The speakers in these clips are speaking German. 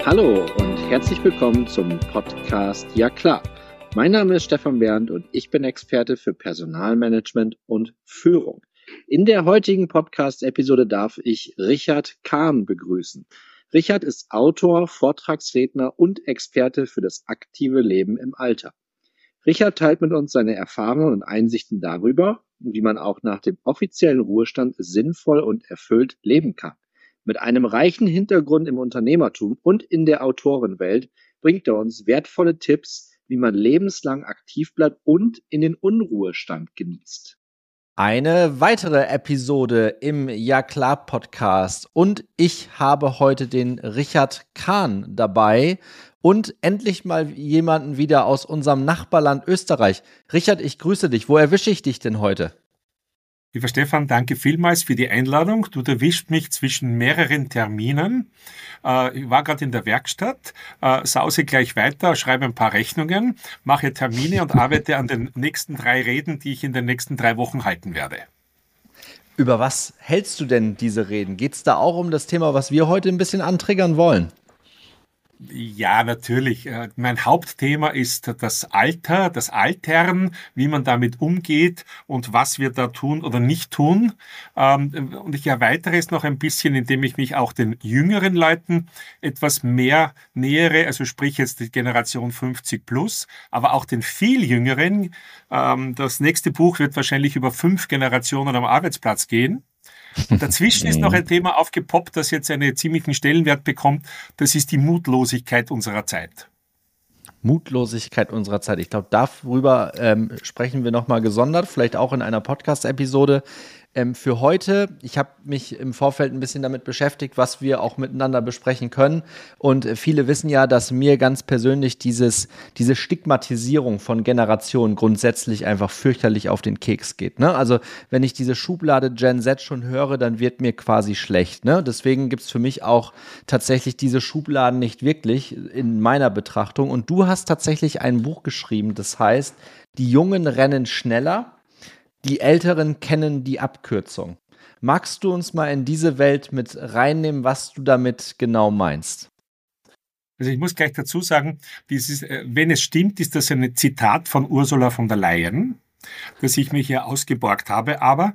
Hallo und herzlich willkommen zum Podcast Ja klar. Mein Name ist Stefan Bernd und ich bin Experte für Personalmanagement und Führung. In der heutigen Podcast-Episode darf ich Richard Kahn begrüßen. Richard ist Autor, Vortragsredner und Experte für das aktive Leben im Alter. Richard teilt mit uns seine Erfahrungen und Einsichten darüber, wie man auch nach dem offiziellen Ruhestand sinnvoll und erfüllt leben kann. Mit einem reichen Hintergrund im Unternehmertum und in der Autorenwelt bringt er uns wertvolle Tipps, wie man lebenslang aktiv bleibt und in den Unruhestand genießt. Eine weitere Episode im Ja klar Podcast und ich habe heute den Richard Kahn dabei und endlich mal jemanden wieder aus unserem Nachbarland Österreich. Richard, ich grüße dich. Wo erwische ich dich denn heute? Lieber Stefan, danke vielmals für die Einladung. Du erwischt mich zwischen mehreren Terminen. Ich war gerade in der Werkstatt, sause gleich weiter, schreibe ein paar Rechnungen, mache Termine und arbeite an den nächsten 3 Reden, die ich in den nächsten 3 Wochen halten werde. Über was hältst du denn diese Reden? Geht es da auch um das Thema, was wir heute ein bisschen antriggern wollen? Ja, natürlich. Mein Hauptthema ist das Alter, das Altern, wie man damit umgeht und was wir da tun oder nicht tun. Und ich erweitere es noch ein bisschen, indem ich mich auch den jüngeren Leuten etwas mehr nähere, also sprich jetzt die Generation 50 plus, aber auch den viel jüngeren. Das nächste Buch wird wahrscheinlich über 5 Generationen am Arbeitsplatz gehen. Und dazwischen ist noch ein Thema aufgepoppt, das jetzt einen ziemlichen Stellenwert bekommt. Das ist die Mutlosigkeit unserer Zeit. Mutlosigkeit unserer Zeit. Ich glaube, darüber sprechen wir nochmal gesondert, vielleicht auch in einer Podcast-Episode. Für heute, ich habe mich im Vorfeld ein bisschen damit beschäftigt, was wir auch miteinander besprechen können. Und viele wissen ja, dass mir ganz persönlich diese Stigmatisierung von Generationen grundsätzlich einfach fürchterlich auf den Keks geht. Ne? Also wenn ich diese Schublade Gen Z schon höre, dann wird mir quasi schlecht. Ne? Deswegen gibt es für mich auch tatsächlich diese Schubladen nicht wirklich in meiner Betrachtung. Und du hast tatsächlich ein Buch geschrieben, das heißt, die Jungen rennen schneller. Die Älteren kennen die Abkürzung. Magst du uns mal in diese Welt mit reinnehmen, was du damit genau meinst? Also ich muss gleich dazu sagen, wenn es stimmt, ist das ein Zitat von Ursula von der Leyen, das ich mir hier ausgeborgt habe, aber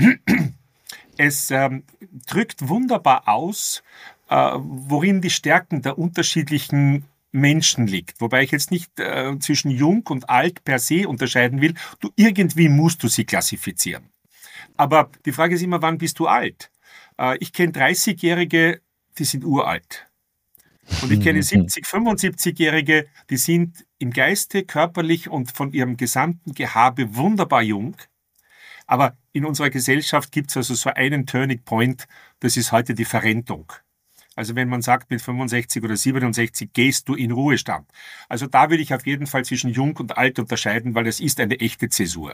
es drückt wunderbar aus, worin die Stärken der unterschiedlichen Menschen liegt. Wobei ich jetzt nicht zwischen jung und alt per se unterscheiden will. Irgendwie musst du sie klassifizieren. Aber die Frage ist immer, wann bist du alt? Ich kenne 30-Jährige, die sind uralt. Und ich kenne 70-, 75-Jährige, die sind im Geiste, körperlich und von ihrem gesamten Gehabe wunderbar jung. Aber in unserer Gesellschaft gibt es also so einen Turning Point, das ist heute die Verrentung. Also wenn man sagt, mit 65 oder 67 gehst du in Ruhestand. Also da würde ich auf jeden Fall zwischen jung und alt unterscheiden, weil es ist eine echte Zäsur.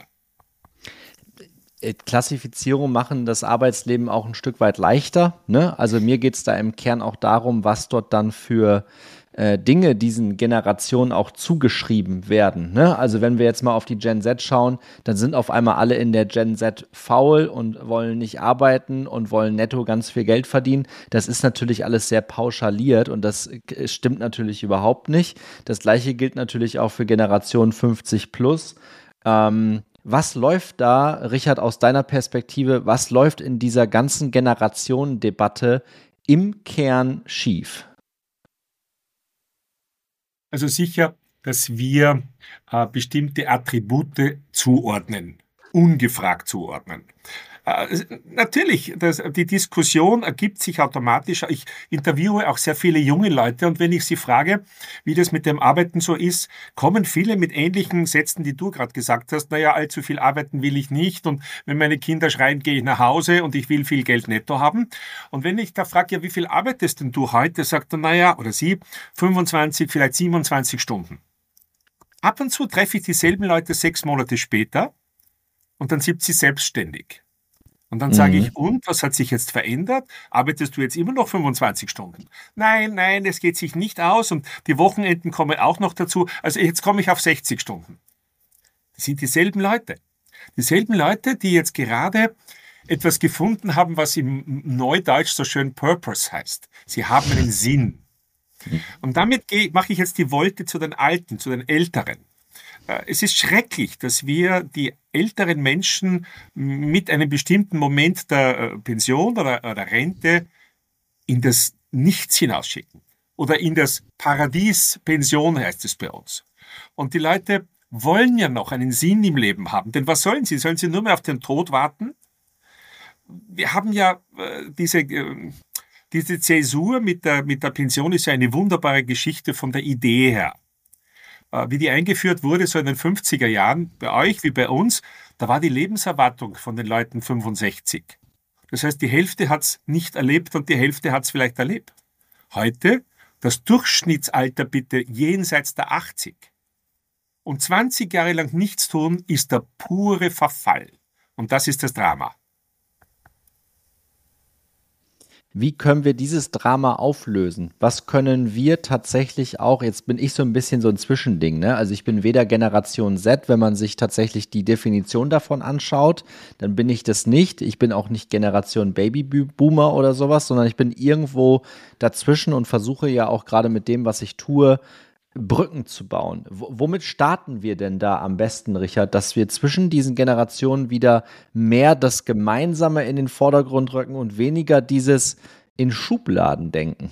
Klassifizierung machen das Arbeitsleben auch ein Stück weit leichter. Ne? Also mir geht es da im Kern auch darum, was dort dann für Dinge diesen Generationen auch zugeschrieben werden. Ne? Also wenn wir jetzt mal auf die Gen Z schauen, dann sind auf einmal alle in der Gen Z faul und wollen nicht arbeiten und wollen netto ganz viel Geld verdienen. Das ist natürlich alles sehr pauschaliert und das stimmt natürlich überhaupt nicht. Das Gleiche gilt natürlich auch für Generation 50 plus. Was läuft da, Richard, aus deiner Perspektive, was läuft in dieser ganzen Generationendebatte im Kern schief? Also sicher, dass wir bestimmte Attribute zuordnen, ungefragt zuordnen. Natürlich, die Diskussion ergibt sich automatisch. Ich interviewe auch sehr viele junge Leute und wenn ich sie frage, wie das mit dem Arbeiten so ist, kommen viele mit ähnlichen Sätzen, die du gerade gesagt hast. Naja, allzu viel arbeiten will ich nicht und wenn meine Kinder schreien, gehe ich nach Hause und ich will viel Geld netto haben. Und wenn ich da frage, ja, wie viel arbeitest denn du heute, sagt er, naja, oder sie, 25, vielleicht 27 Stunden. Ab und zu treffe ich dieselben Leute 6 Monate später und dann sind sie selbstständig. Und dann sage ich, und, was hat sich jetzt verändert? Arbeitest du jetzt immer noch 25 Stunden? Nein, es geht sich nicht aus und die Wochenenden kommen auch noch dazu. Also jetzt komme ich auf 60 Stunden. Das sind dieselben Leute. Dieselben Leute, die jetzt gerade etwas gefunden haben, was im Neudeutsch so schön Purpose heißt. Sie haben einen Sinn. Und damit mache ich jetzt die Wolte zu den Alten, zu den Älteren. Es ist schrecklich, dass wir die älteren Menschen mit einem bestimmten Moment der Pension oder Rente in das Nichts hinausschicken. Oder in das Paradies Pension heißt es bei uns. Und die Leute wollen ja noch einen Sinn im Leben haben. Denn was sollen sie? Sollen sie nur mehr auf den Tod warten? Wir haben ja diese Zäsur mit der Pension ist ja eine wunderbare Geschichte von der Idee her. Wie die eingeführt wurde, so in den 50er Jahren, bei euch wie bei uns, da war die Lebenserwartung von den Leuten 65. Das heißt, die Hälfte hat es nicht erlebt und die Hälfte hat es vielleicht erlebt. Heute das Durchschnittsalter bitte jenseits der 80. Und 20 Jahre lang nichts tun, ist der pure Verfall. Und das ist das Drama. Wie können wir dieses Drama auflösen? Was können wir tatsächlich auch, jetzt bin ich so ein bisschen so ein Zwischending, ne? Also ich bin weder Generation Z, wenn man sich tatsächlich die Definition davon anschaut, dann bin ich das nicht. Ich bin auch nicht Generation Babyboomer oder sowas, sondern ich bin irgendwo dazwischen und versuche ja auch gerade mit dem, was ich tue, Brücken zu bauen. Womit starten wir denn da am besten, Richard, dass wir zwischen diesen Generationen wieder mehr das Gemeinsame in den Vordergrund rücken und weniger dieses in Schubladen denken?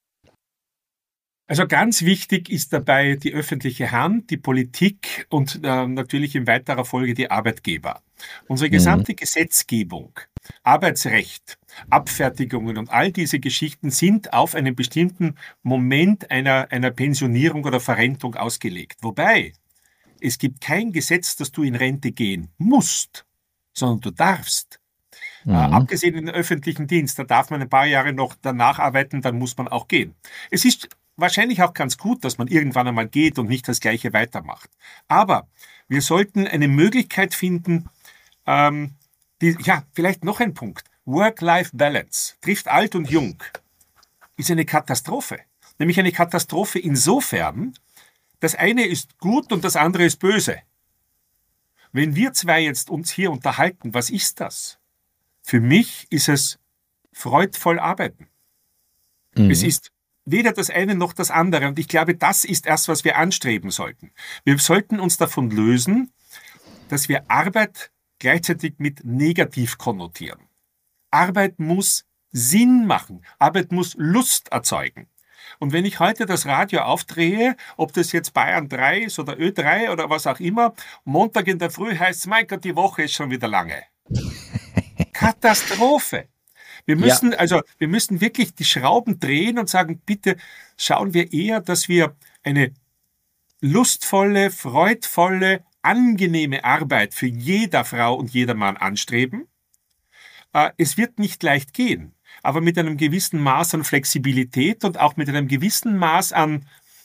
Also ganz wichtig ist dabei die öffentliche Hand, die Politik und natürlich in weiterer Folge die Arbeitgeber. Unsere gesamte Gesetzgebung, Arbeitsrecht, Abfertigungen und all diese Geschichten sind auf einen bestimmten Moment einer Pensionierung oder Verrentung ausgelegt. Wobei, es gibt kein Gesetz, dass du in Rente gehen musst, sondern du darfst. Abgesehen in den öffentlichen Dienst, da darf man ein paar Jahre noch danach arbeiten, dann muss man auch gehen. Es ist wahrscheinlich auch ganz gut, dass man irgendwann einmal geht und nicht das Gleiche weitermacht. Aber wir sollten eine Möglichkeit finden, vielleicht noch ein Punkt. Work-Life-Balance trifft alt und jung. Ist eine Katastrophe. Nämlich eine Katastrophe insofern, das eine ist gut und das andere ist böse. Wenn wir zwei jetzt uns hier unterhalten, was ist das? Für mich ist es freudvoll arbeiten. Es ist weder das eine noch das andere. Und ich glaube, das ist erst, was wir anstreben sollten. Wir sollten uns davon lösen, dass wir Arbeit gleichzeitig mit negativ konnotieren. Arbeit muss Sinn machen. Arbeit muss Lust erzeugen. Und wenn ich heute das Radio aufdrehe, ob das jetzt Bayern 3 ist oder Ö3 oder was auch immer, Montag in der Früh heißt es, mein Gott, die Woche ist schon wieder lange. Katastrophe. Wir müssen wirklich die Schrauben drehen und sagen, bitte schauen wir eher, dass wir eine lustvolle, freudvolle, angenehme Arbeit für jeder Frau und jeder Mann anstreben. Es wird nicht leicht gehen, aber mit einem gewissen Maß an Flexibilität und auch mit einem gewissen Maß an,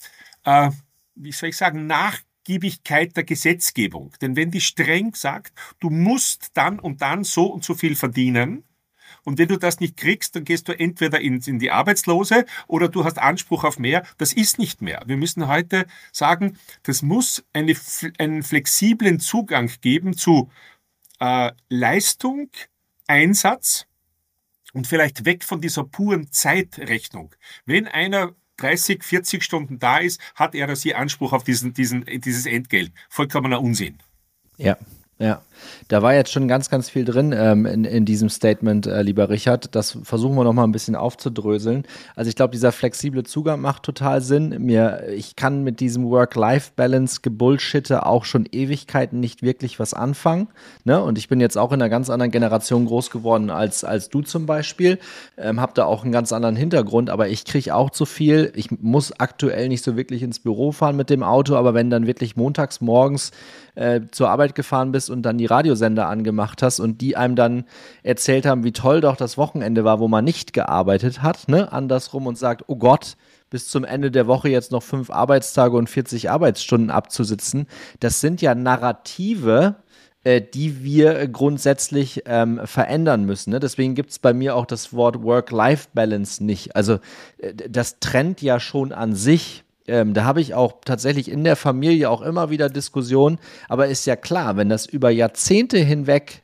Nachgiebigkeit der Gesetzgebung. Denn wenn die streng sagt, du musst dann und dann so und so viel verdienen, und wenn du das nicht kriegst, dann gehst du entweder in die Arbeitslose oder du hast Anspruch auf mehr. Das ist nicht mehr. Wir müssen heute sagen, das muss einen flexiblen Zugang geben zu Leistung, Einsatz und vielleicht weg von dieser puren Zeitrechnung. Wenn einer 30, 40 Stunden da ist, hat er oder sie Anspruch auf dieses Entgelt. Vollkommener Unsinn. Ja. Ja, da war jetzt schon ganz, ganz viel drin in diesem Statement, lieber Richard. Das versuchen wir noch mal ein bisschen aufzudröseln. Also ich glaube, dieser flexible Zugang macht total Sinn. Ich kann mit diesem Work-Life-Balance-Gebullshitte auch schon Ewigkeiten nicht wirklich was anfangen. Ne? Und ich bin jetzt auch in einer ganz anderen Generation groß geworden als du zum Beispiel. Habe da auch einen ganz anderen Hintergrund, aber ich kriege auch zu viel. Ich muss aktuell nicht so wirklich ins Büro fahren mit dem Auto, aber wenn dann wirklich montags morgens zur Arbeit gefahren bist und dann die Radiosender angemacht hast und die einem dann erzählt haben, wie toll doch das Wochenende war, wo man nicht gearbeitet hat, ne? Andersrum und sagt, oh Gott, bis zum Ende der Woche jetzt noch 5 Arbeitstage und 40 Arbeitsstunden abzusitzen. Das sind ja Narrative, die wir grundsätzlich verändern müssen. Ne? Deswegen gibt es bei mir auch das Wort Work-Life-Balance nicht. Also das trennt ja schon an sich. Da habe ich auch tatsächlich in der Familie auch immer wieder Diskussionen, aber ist ja klar, wenn das über Jahrzehnte hinweg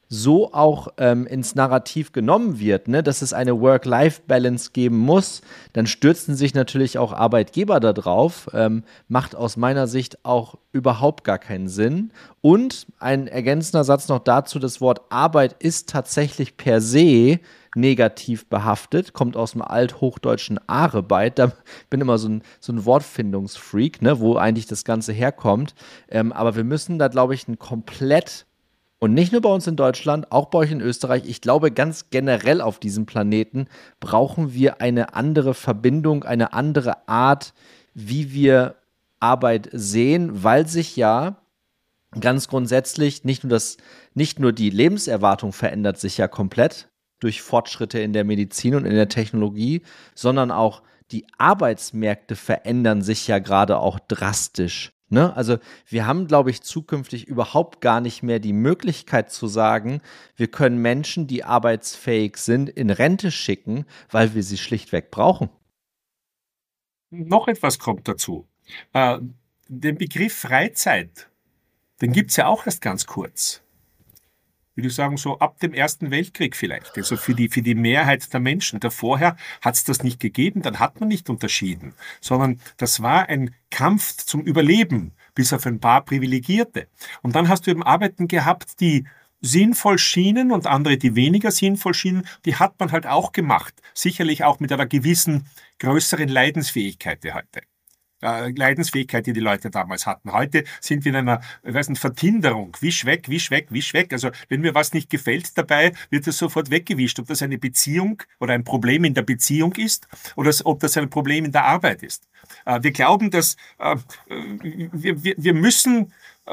so auch ins Narrativ genommen wird, ne, dass es eine Work-Life-Balance geben muss, dann stürzen sich natürlich auch Arbeitgeber da drauf. Macht aus meiner Sicht auch überhaupt gar keinen Sinn. Und ein ergänzender Satz noch dazu, das Wort Arbeit ist tatsächlich per se negativ behaftet, kommt aus dem althochdeutschen Arbeit. Da bin immer so ein Wortfindungsfreak, ne, wo eigentlich das Ganze herkommt. Aber wir müssen da, glaube ich, ein komplett und nicht nur bei uns in Deutschland, auch bei euch in Österreich, ich glaube ganz generell auf diesem Planeten brauchen wir eine andere Verbindung, eine andere Art, wie wir Arbeit sehen, weil sich ja ganz grundsätzlich nicht nur die Lebenserwartung verändert sich ja komplett durch Fortschritte in der Medizin und in der Technologie, sondern auch die Arbeitsmärkte verändern sich ja gerade auch drastisch. Ne? Also wir haben, glaube ich, zukünftig überhaupt gar nicht mehr die Möglichkeit zu sagen, wir können Menschen, die arbeitsfähig sind, in Rente schicken, weil wir sie schlichtweg brauchen. Noch etwas kommt dazu. Den Begriff Freizeit, den gibt es ja auch erst ganz kurz. Würde ich sagen, so ab dem Ersten Weltkrieg vielleicht. Also für die Mehrheit der Menschen. Davorher hat es das nicht gegeben, dann hat man nicht unterschieden. Sondern das war ein Kampf zum Überleben, bis auf ein paar Privilegierte. Und dann hast du eben Arbeiten gehabt, die sinnvoll schienen und andere, die weniger sinnvoll schienen. Die hat man halt auch gemacht. Sicherlich auch mit einer gewissen größeren Leidensfähigkeit heute. Leidensfähigkeit, die die Leute damals hatten. Heute sind wir in einer, Vertinderung. Wisch weg, wisch weg, wisch weg. Also wenn mir was nicht gefällt dabei, wird es sofort weggewischt. Ob das eine Beziehung oder ein Problem in der Beziehung ist oder ob das ein Problem in der Arbeit ist. Wir glauben, dass wir müssen,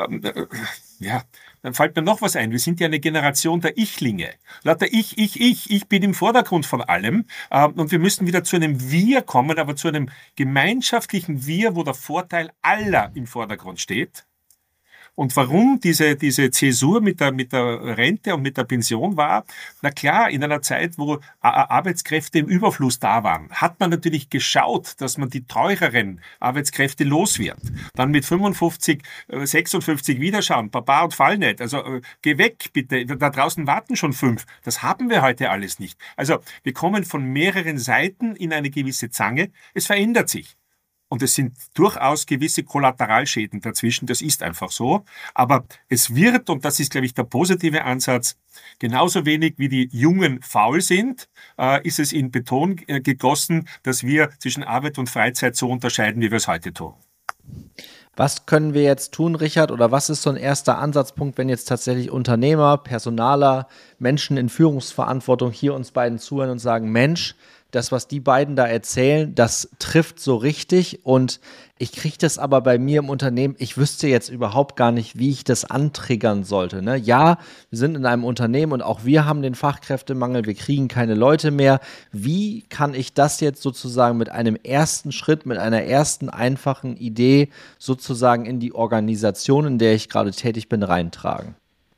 dann fällt mir noch was ein. Wir sind ja eine Generation der Ichlinge. Lauter ich bin im Vordergrund von allem. Und wir müssen wieder zu einem Wir kommen, aber zu einem gemeinschaftlichen Wir, wo der Vorteil aller im Vordergrund steht. Und warum diese Zäsur mit der Rente und mit der Pension war? Na klar, in einer Zeit, wo Arbeitskräfte im Überfluss da waren, hat man natürlich geschaut, dass man die teureren Arbeitskräfte los wird. Dann mit 55, 56 wieder schauen, Baba und fall nicht. Also geh weg bitte, da draußen warten schon 5. Das haben wir heute alles nicht. Also wir kommen von mehreren Seiten in eine gewisse Zange. Es verändert sich. Und es sind durchaus gewisse Kollateralschäden dazwischen, das ist einfach so. Aber es wird, und das ist, glaube ich, der positive Ansatz, genauso wenig wie die Jungen faul sind, ist es in Beton gegossen, dass wir zwischen Arbeit und Freizeit so unterscheiden, wie wir es heute tun. Was können wir jetzt tun, Richard, oder was ist so ein erster Ansatzpunkt, wenn jetzt tatsächlich Unternehmer, Personaler, Menschen in Führungsverantwortung hier uns beiden zuhören und sagen, Mensch, das, was die beiden da erzählen, das trifft so richtig und ich kriege das aber bei mir im Unternehmen, ich wüsste jetzt überhaupt gar nicht, wie ich das antriggern sollte. Ne? Ja, wir sind in einem Unternehmen und auch wir haben den Fachkräftemangel, wir kriegen keine Leute mehr. Wie kann ich das jetzt sozusagen mit einem ersten Schritt, mit einer ersten einfachen Idee sozusagen in die Organisation, in der ich gerade tätig bin, reintragen?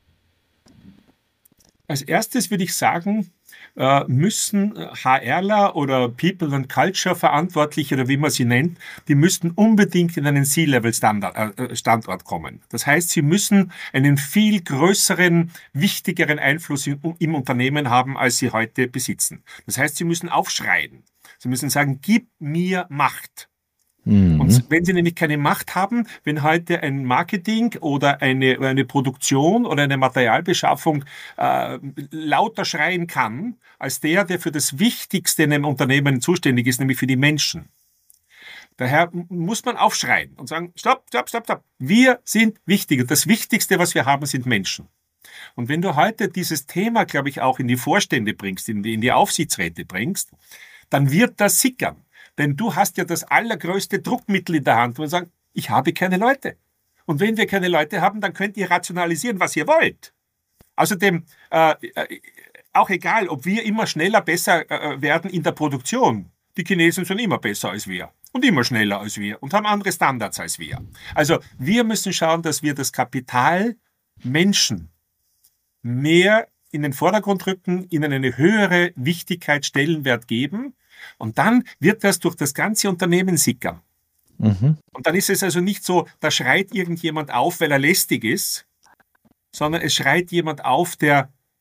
Als erstes würde ich sagen, müssen HRler oder People and Culture Verantwortliche oder wie man sie nennt, die müssten unbedingt in einen C-Level-Standort kommen. Das heißt, sie müssen einen viel größeren, wichtigeren Einfluss im Unternehmen haben, als sie heute besitzen. Das heißt, sie müssen aufschreien. Sie müssen sagen, gib mir Macht. Und wenn sie nämlich keine Macht haben, wenn heute ein Marketing oder eine Produktion oder eine Materialbeschaffung lauter schreien kann, als der für das Wichtigste in einem Unternehmen zuständig ist, nämlich für die Menschen. Daher muss man aufschreien und sagen, stopp. Wir sind wichtig. Und das Wichtigste, was wir haben, sind Menschen. Und wenn du heute dieses Thema, glaube ich, auch in die Vorstände bringst, in die Aufsichtsräte bringst, dann wird das sickern. Denn du hast ja das allergrößte Druckmittel in der Hand und sagen, ich habe keine Leute. Und wenn wir keine Leute haben, dann könnt ihr rationalisieren, was ihr wollt. Außerdem, auch egal, ob wir immer schneller besser werden in der Produktion. Die Chinesen sind immer besser als wir und immer schneller als wir und haben andere Standards als wir. Also wir müssen schauen, dass wir das Kapital Menschen mehr in den Vordergrund rücken, ihnen eine höhere Wichtigkeit, Stellenwert geben. Und dann wird das durch das ganze Unternehmen sickern. Und dann ist es also nicht so, da schreit irgendjemand auf, weil er lästig ist, sondern es schreit jemand auf, der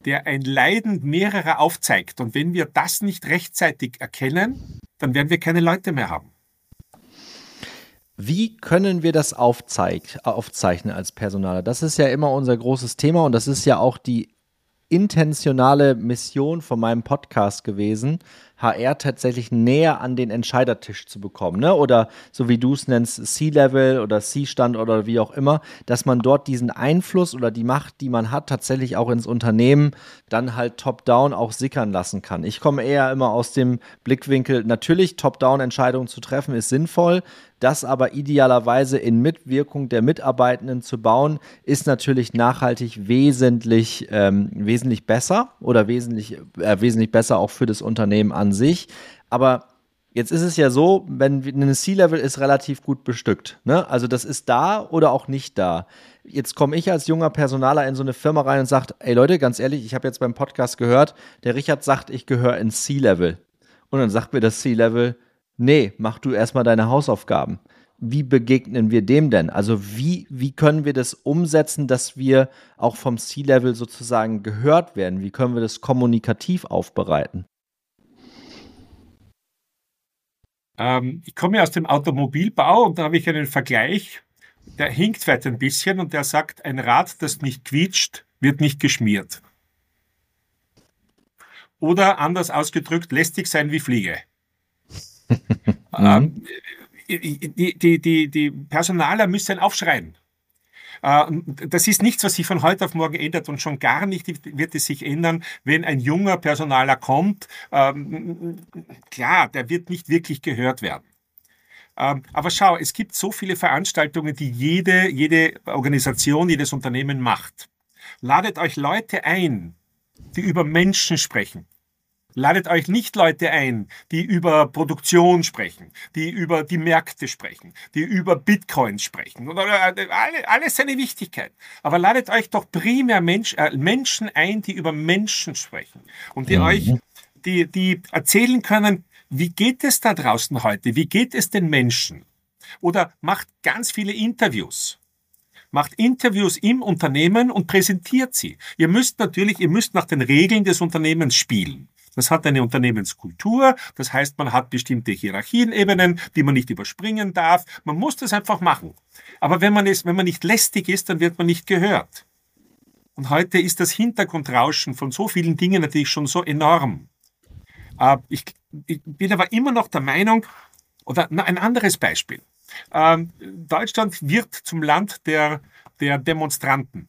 der ein Leiden mehrerer aufzeigt. Und wenn wir das nicht rechtzeitig erkennen, dann werden wir keine Leute mehr haben. Wie können wir das aufzeichnen als Personaler? Das ist ja immer unser großes Thema und das ist ja auch die intentionale Mission von meinem Podcast gewesen, HR tatsächlich näher an den Entscheidertisch zu bekommen, ne? Oder so wie du es nennst, C-Level oder C-Stand oder wie auch immer, dass man dort diesen Einfluss oder die Macht, die man hat, tatsächlich auch ins Unternehmen dann halt top-down auch sickern lassen kann. Ich komme eher immer aus dem Blickwinkel, natürlich Top-down-Entscheidungen zu treffen ist sinnvoll, das aber idealerweise in Mitwirkung der Mitarbeitenden zu bauen, ist natürlich nachhaltig wesentlich besser oder wesentlich besser auch für das Unternehmen an sich. Aber jetzt ist es ja so, wenn eine C-Level ist relativ gut bestückt, ne? Also das ist da oder auch nicht da. Jetzt komme ich als junger Personaler in so eine Firma rein und sage, ey Leute, ganz ehrlich, ich habe jetzt beim Podcast gehört, der Richard sagt, ich gehöre ins C-Level. Und dann sagt mir das C-Level, nee, mach du erstmal deine Hausaufgaben. Wie begegnen wir dem denn? Also wie können wir das umsetzen, dass wir auch vom C-Level sozusagen gehört werden? Wie können wir das kommunikativ aufbereiten? Ich komme ja aus dem Automobilbau und da habe ich einen Vergleich, der hinkt vielleicht ein bisschen und der sagt, ein Rad, das nicht quietscht, wird nicht geschmiert. Oder anders ausgedrückt, lästig sein wie Fliege. Die Personaler müssen aufschreien. Das ist nichts, was sich von heute auf morgen ändert und schon gar nicht wird es sich ändern, wenn ein junger Personaler kommt. Klar, der wird nicht wirklich gehört werden. Aber schau, es gibt so viele Veranstaltungen, die jede Organisation, jedes Unternehmen macht. Ladet euch Leute ein, die über Menschen sprechen. Ladet euch nicht Leute ein, die über Produktion sprechen, die über die Märkte sprechen, die über Bitcoins sprechen. Alles seine Wichtigkeit. Aber ladet euch doch primär Menschen ein, die über Menschen sprechen und die erzählen können, wie geht es da draußen heute? Wie geht es den Menschen? Oder macht ganz viele Interviews. Macht Interviews im Unternehmen und präsentiert sie. Ihr müsst nach den Regeln des Unternehmens spielen. Das hat eine Unternehmenskultur, das heißt, man hat bestimmte Hierarchienebenen, die man nicht überspringen darf. Man muss das einfach machen. Aber wenn man nicht lästig ist, dann wird man nicht gehört. Und heute ist das Hintergrundrauschen von so vielen Dingen natürlich schon so enorm. Ich bin aber immer noch der Meinung, oder ein anderes Beispiel. Deutschland wird zum Land der Demonstranten.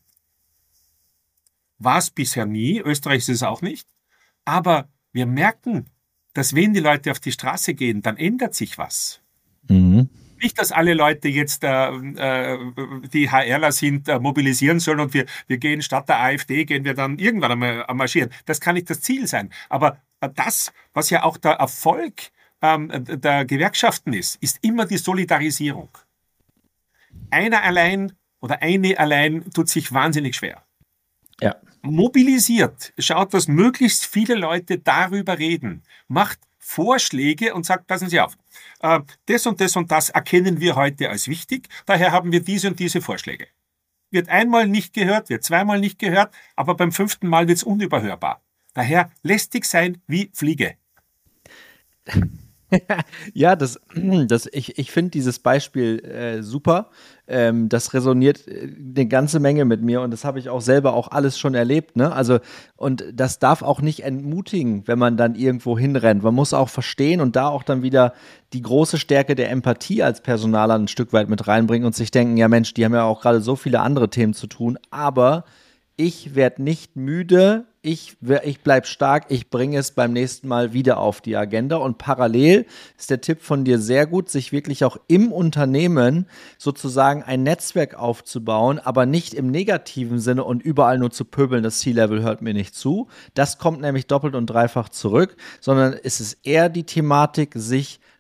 War es bisher nie, Österreich ist es auch nicht. Aber wir merken, dass wenn die Leute auf die Straße gehen, dann ändert sich was. Mhm. Nicht, dass alle Leute jetzt die HRler sind, mobilisieren sollen und wir gehen statt der AfD, gehen wir dann irgendwann einmal marschieren. Das kann nicht das Ziel sein. Aber das, was ja auch der Erfolg der Gewerkschaften ist immer die Solidarisierung. Einer allein oder eine allein tut sich wahnsinnig schwer. Ja. Mobilisiert, schaut, dass möglichst viele Leute darüber reden, macht Vorschläge und sagt, passen Sie auf, das und das und das erkennen wir heute als wichtig, daher haben wir diese und diese Vorschläge. Wird einmal nicht gehört, wird zweimal nicht gehört, aber beim 5. Mal wird es unüberhörbar. Daher lästig sein wie Fliege. Ja, ich finde dieses Beispiel super. Das resoniert eine ganze Menge mit mir und das habe ich auch selber auch alles schon erlebt, ne? Also, und das darf auch nicht entmutigen, wenn man dann irgendwo hinrennt. Man muss auch verstehen und da auch dann wieder die große Stärke der Empathie als Personaler ein Stück weit mit reinbringen und sich denken, ja Mensch, die haben ja auch gerade so viele andere Themen zu tun, aber ich werde nicht müde, ich bleibe stark, ich bringe es beim nächsten Mal wieder auf die Agenda und parallel ist der Tipp von dir sehr gut, sich wirklich auch im Unternehmen sozusagen ein Netzwerk aufzubauen, aber nicht im negativen Sinne und überall nur zu pöbeln, das C-Level hört mir nicht zu. Das kommt nämlich doppelt und dreifach zurück, sondern es ist eher die Thematik, sich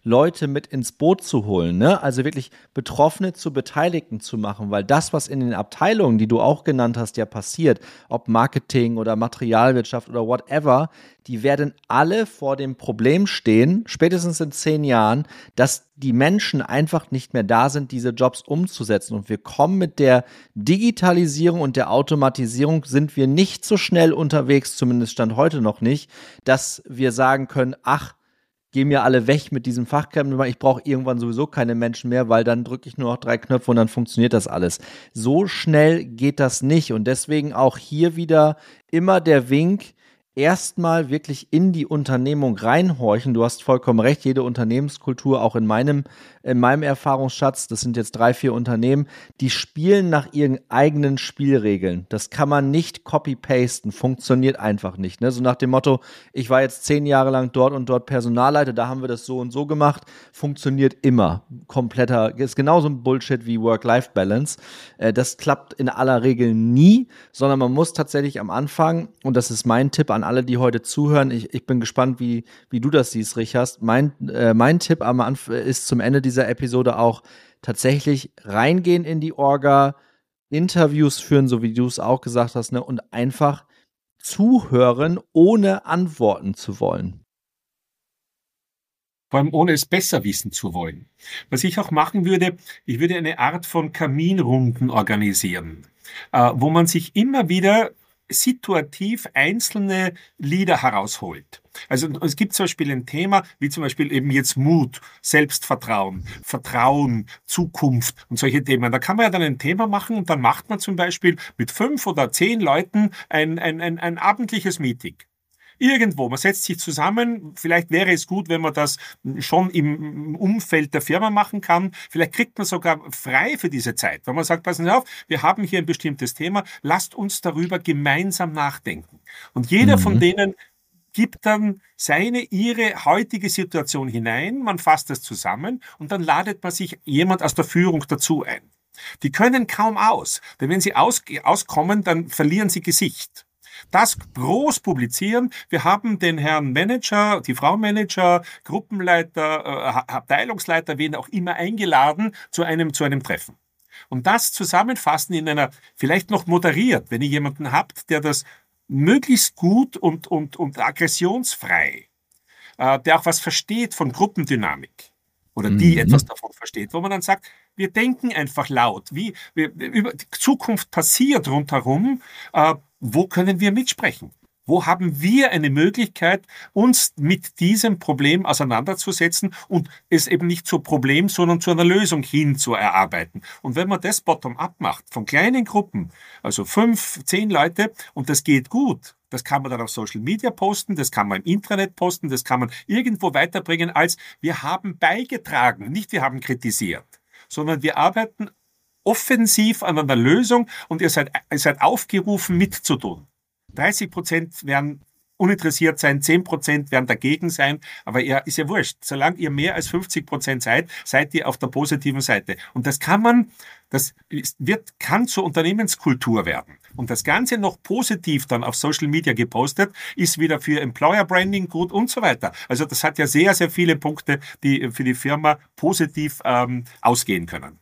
Leute mit ins Boot zu holen, ne? Also wirklich Betroffene zu Beteiligten zu machen, weil das, was in den Abteilungen, die du auch genannt hast, ja passiert, ob Marketing oder Materialwirtschaft oder whatever, die werden alle vor dem Problem stehen, spätestens in 10 Jahren, dass die Menschen einfach nicht mehr da sind, diese Jobs umzusetzen. Und wir kommen mit der Digitalisierung und der Automatisierung, sind wir nicht so schnell unterwegs, zumindest Stand heute noch nicht, dass wir sagen können, ach, gehen mir alle weg mit diesem Fachkräften, ich brauche irgendwann sowieso keine Menschen mehr, weil dann drücke ich nur noch 3 Knöpfe und dann funktioniert das alles. So schnell geht das nicht und deswegen auch hier wieder immer der Wink, erstmal wirklich in die Unternehmung reinhorchen. Du hast vollkommen recht, jede Unternehmenskultur, auch in meinem Erfahrungsschatz, das sind jetzt 3, 4 Unternehmen, die spielen nach ihren eigenen Spielregeln. Das kann man nicht copy-pasten, funktioniert einfach nicht. Ne? So nach dem Motto, ich war jetzt 10 Jahre lang dort und dort Personalleiter, da haben wir das so und so gemacht, funktioniert immer. Ist genauso ein Bullshit wie Work-Life-Balance. Das klappt in aller Regel nie, sondern man muss tatsächlich am Anfang, und das ist mein Tipp an alle, die heute zuhören, ich bin gespannt, wie du das siehst, Richard. Mein Tipp am Anfang ist zum Ende dieser Episode auch tatsächlich reingehen in die Orga, Interviews führen, so wie du es auch gesagt hast, ne, und einfach zuhören, ohne antworten zu wollen. Vor allem ohne es besser wissen zu wollen. Was ich auch machen würde, ich würde eine Art von Kaminrunden organisieren, wo man sich immer wieder situativ einzelne Lieder herausholt. Also es gibt zum Beispiel ein Thema, wie zum Beispiel eben jetzt Mut, Selbstvertrauen, Vertrauen, Zukunft und solche Themen. Da kann man ja dann ein Thema machen und dann macht man zum Beispiel mit 5 oder 10 Leuten ein abendliches Meeting. Irgendwo, man setzt sich zusammen, vielleicht wäre es gut, wenn man das schon im Umfeld der Firma machen kann, vielleicht kriegt man sogar frei für diese Zeit, wenn man sagt, passen Sie auf, wir haben hier ein bestimmtes Thema, lasst uns darüber gemeinsam nachdenken. Und jeder von denen gibt dann ihre heutige Situation hinein, man fasst das zusammen und dann ladet man sich jemand aus der Führung dazu ein. Die können kaum aus, denn wenn sie auskommen, dann verlieren sie Gesicht. Das groß publizieren. Wir haben den Herrn Manager, die Frau Manager, Gruppenleiter, Abteilungsleiter, wen auch immer eingeladen zu einem Treffen. Und das zusammenfassen in einer, vielleicht noch moderiert, wenn ihr jemanden habt, der das möglichst gut und aggressionsfrei, der auch was versteht von Gruppendynamik oder die etwas davon versteht, wo man dann sagt, wir denken einfach laut, die Zukunft passiert rundherum, wo können wir mitsprechen? Wo haben wir eine Möglichkeit, uns mit diesem Problem auseinanderzusetzen und es eben nicht zu Problem, sondern zu einer Lösung hin zu erarbeiten? Und wenn man das bottom-up macht, von kleinen Gruppen, also 5, 10 Leute, und das geht gut, das kann man dann auf Social Media posten, das kann man im Intranet posten, das kann man irgendwo weiterbringen, als wir haben beigetragen, nicht wir haben kritisiert, sondern wir arbeiten offensiv an einer Lösung und ihr seid aufgerufen mitzutun. 30% werden uninteressiert sein, 10% werden dagegen sein, aber ist ja wurscht. Solange ihr mehr als 50% seid ihr auf der positiven Seite. Und das kann zur Unternehmenskultur werden. Und das Ganze noch positiv dann auf Social Media gepostet, ist wieder für Employer Branding gut und so weiter. Also das hat ja sehr, sehr viele Punkte, die für die Firma positiv ausgehen können.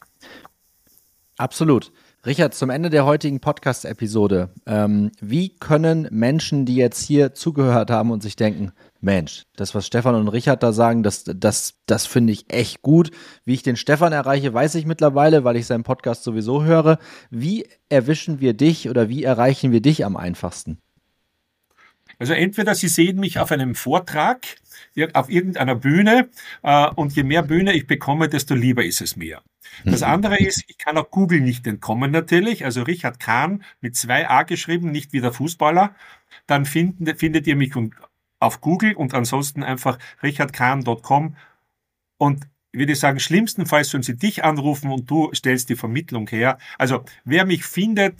Absolut. Richard, zum Ende der heutigen Podcast-Episode, wie können Menschen, die jetzt hier zugehört haben und sich denken, Mensch, das, was Stefan und Richard da sagen, das finde ich echt gut. Wie ich den Stefan erreiche, weiß ich mittlerweile, weil ich seinen Podcast sowieso höre. Wie erwischen wir dich oder wie erreichen wir dich am einfachsten? Also entweder Sie sehen mich auf einem Vortrag, auf irgendeiner Bühne, und je mehr Bühne ich bekomme, desto lieber ist es mir. Das andere ist, ich kann auch Google nicht entkommen natürlich, also Richard Kahn mit 2 A geschrieben, nicht wie der Fußballer, dann findet ihr mich auf Google und ansonsten einfach richardkahn.com und ich würde sagen, schlimmstenfalls sollen sie dich anrufen und du stellst die Vermittlung her. Also wer mich finden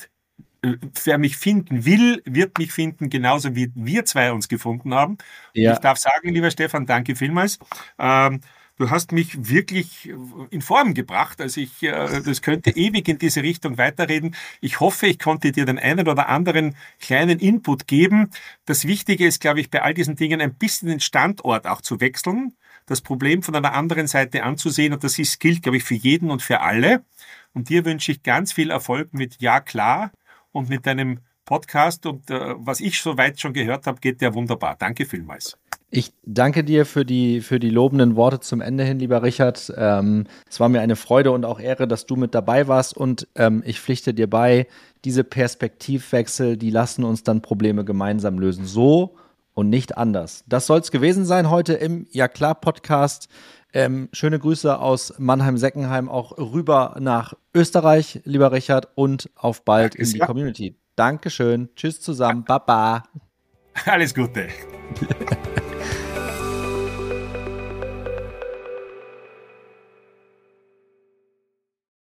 will, wird mich finden, genauso wie wir 2 uns gefunden haben. Ja. Ich darf sagen, lieber Stefan, danke vielmals. Du hast mich wirklich in Form gebracht. Also das könnte ewig in diese Richtung weiterreden. Ich hoffe, ich konnte dir den einen oder anderen kleinen Input geben. Das Wichtige ist, glaube ich, bei all diesen Dingen ein bisschen den Standort auch zu wechseln. das Problem von einer anderen Seite anzusehen. Und das gilt, glaube ich, für jeden und für alle. Und dir wünsche ich ganz viel Erfolg mit Ja klar und mit deinem Podcast. Und was ich soweit schon gehört habe, geht ja wunderbar. Danke vielmals. Ich danke dir für die lobenden Worte zum Ende hin, lieber Richard. Es war mir eine Freude und auch Ehre, dass du mit dabei warst. Und ich pflichte dir bei, diese Perspektivwechsel, die lassen uns dann Probleme gemeinsam lösen. So und nicht anders. Das soll es gewesen sein heute im Ja klar Podcast. Schöne Grüße aus Mannheim-Seckenheim auch rüber nach Österreich, lieber Richard, und auf bald in die Community. Dankeschön. Tschüss zusammen. Baba. Alles Gute.